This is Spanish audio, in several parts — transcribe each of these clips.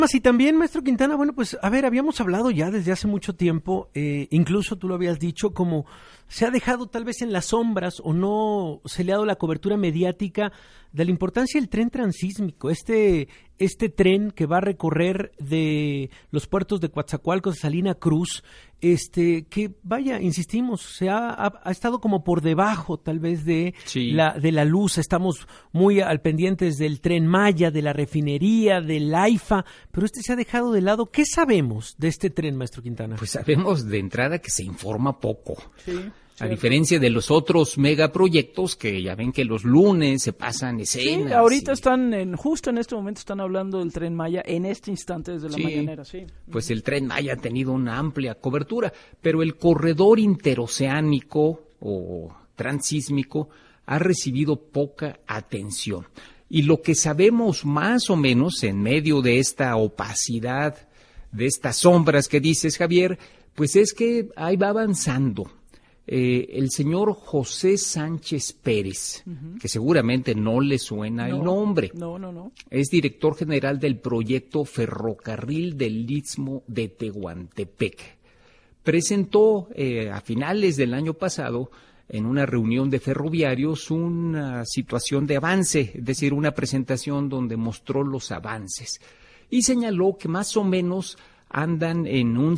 Y también, maestro Quintana, bueno, pues, a ver, habíamos hablado ya desde hace mucho tiempo, incluso tú lo habías dicho, como se ha dejado tal vez en las sombras o no se le ha dado la cobertura mediática de la importancia del tren transísmico, este tren que va a recorrer de los puertos de Coatzacoalcos a Salina Cruz, que vaya, insistimos, se ha estado como por debajo tal vez de la luz. Estamos muy al pendientes del Tren Maya, de la refinería, del AIFA, pero se ha dejado de lado. ¿Qué sabemos de este tren, maestro Quintana? Pues sabemos de entrada que se informa poco. Sí. A diferencia de los otros megaproyectos que ya ven que los lunes se pasan escenas. Sí, ahorita justo en este momento están hablando del Tren Maya, en este instante desde la mañanera, sí. Pues el Tren Maya ha tenido una amplia cobertura, pero el corredor interoceánico o transísmico ha recibido poca atención. Y lo que sabemos más o menos en medio de esta opacidad, de estas sombras que dices, Javier, pues es que ahí va avanzando. El señor José Sánchez Pérez, que seguramente no le suena el nombre. No. Es director general del proyecto Ferrocarril del Istmo de Tehuantepec. Presentó a finales del año pasado, en una reunión de ferroviarios, una situación de avance, es decir, una presentación donde mostró los avances. Y señaló que más o menos andan en un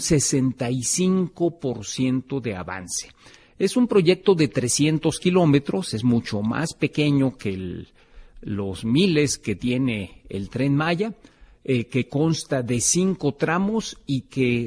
65% de avance. Es un proyecto de 300 kilómetros, es mucho más pequeño que los miles que tiene el Tren Maya, que consta de 5 tramos y que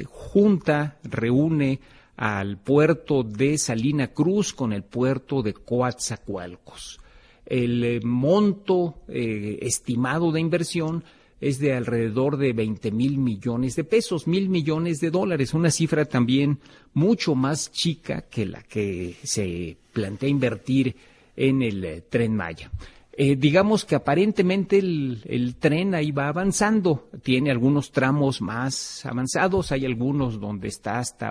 reúne al puerto de Salina Cruz con el puerto de Coatzacoalcos. El monto estimado de inversión es de alrededor de 20,000 millones de pesos, $1,000 millones, una cifra también mucho más chica que la que se plantea invertir en el Tren Maya. Digamos que aparentemente el tren ahí va avanzando, tiene algunos tramos más avanzados, hay algunos donde está hasta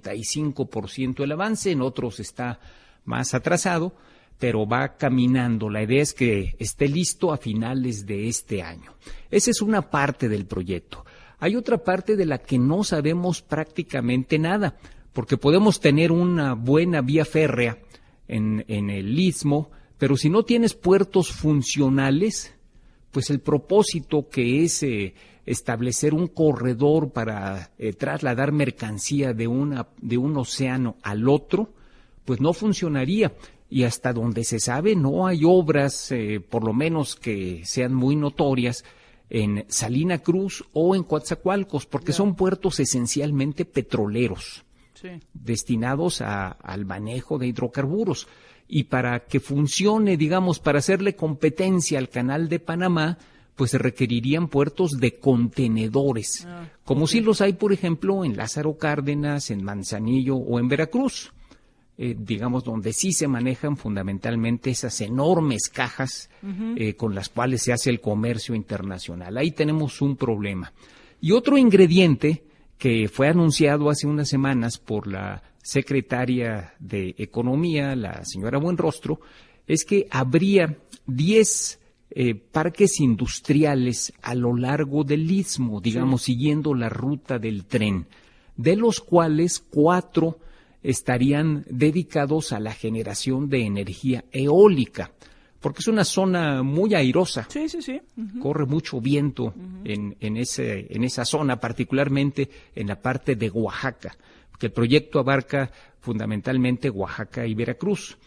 85% el avance, en otros está más atrasado, pero va caminando. La idea es que esté listo a finales de este año. Esa es una parte del proyecto. Hay otra parte de la que no sabemos prácticamente nada, porque podemos tener una buena vía férrea en el Istmo, pero si no tienes puertos funcionales, pues el propósito que es establecer un corredor para trasladar mercancía de un océano al otro, pues no funcionaría. Y hasta donde se sabe no hay obras, por lo menos que sean muy notorias, en Salina Cruz o en Coatzacoalcos, porque son puertos esencialmente petroleros, destinados al manejo de hidrocarburos. Y para que funcione, digamos, para hacerle competencia al Canal de Panamá, pues se requerirían puertos de contenedores, como si los hay, por ejemplo, en Lázaro Cárdenas, en Manzanillo o en Veracruz. Digamos, donde sí se manejan fundamentalmente esas enormes cajas con las cuales se hace el comercio internacional. Ahí tenemos un problema. Y otro ingrediente que fue anunciado hace unas semanas por la secretaria de Economía, la señora Buenrostro, es que habría 10 parques industriales a lo largo del Istmo, digamos, siguiendo la ruta del tren, de los cuales 4 estarían dedicados a la generación de energía eólica, porque es una zona muy airosa. Sí. Corre mucho viento en esa zona, particularmente en la parte de Oaxaca, porque el proyecto abarca fundamentalmente Oaxaca y Veracruz.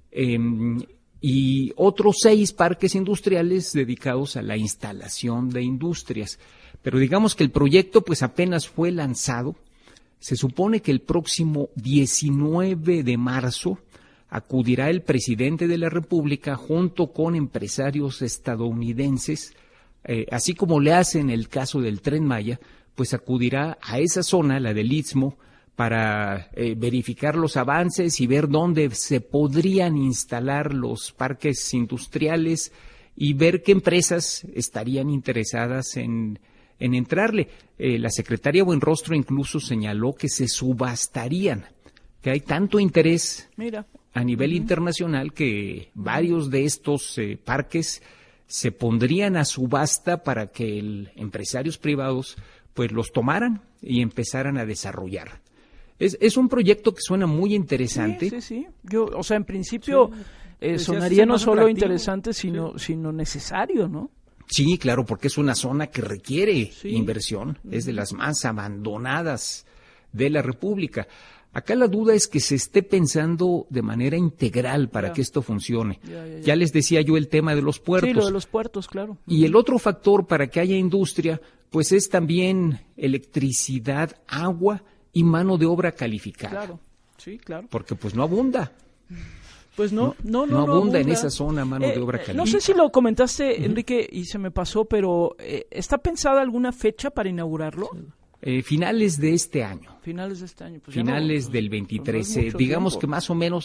Y otros 6 parques industriales dedicados a la instalación de industrias. Pero digamos que el proyecto pues apenas fue lanzado. Se supone que el próximo 19 de marzo acudirá el presidente de la República junto con empresarios estadounidenses, así como le hace en el caso del Tren Maya, pues acudirá a esa zona, la del Istmo, para verificar los avances y ver dónde se podrían instalar los parques industriales y ver qué empresas estarían interesadas en entrarle. La secretaria Buenrostro incluso señaló que se subastarían, que hay tanto interés a nivel internacional que varios de estos parques se pondrían a subasta para que empresarios privados pues los tomaran y empezaran a desarrollar. Es un proyecto que suena muy interesante. Sí. O sea, en principio sonaría no solo interesante, sino necesario, ¿no? Sí, claro, porque es una zona que requiere inversión, es de las más abandonadas de la República. Acá la duda es que se esté pensando de manera integral para que esto funcione. Ya les decía yo el tema de los puertos. Sí, lo de los puertos, claro. Y el otro factor para que haya industria, pues es también electricidad, agua y mano de obra calificada. Claro, sí, claro. Porque pues no abunda. Pues no abunda en esa zona mano de obra calificada. No sé si lo comentaste, Enrique, y se me pasó, pero ¿está pensada alguna fecha para inaugurarlo? Finales de este año. Finales de este año. Pues finales del 23. Digamos que más o menos